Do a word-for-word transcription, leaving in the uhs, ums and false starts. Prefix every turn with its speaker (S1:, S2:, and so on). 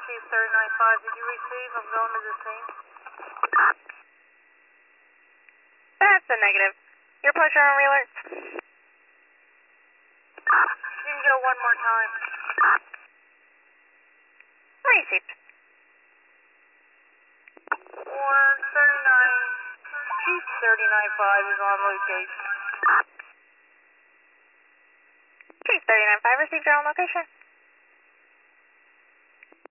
S1: Chief thirty-nine five, did you receive? I'm going to the scene.
S2: That's a negative. Your pleasure on re-alert.
S1: You can go one more time.
S2: Received.
S1: one thirty-nine, Chief thirty-nine five is on location.
S2: Chief thirty-nine five, received your own location.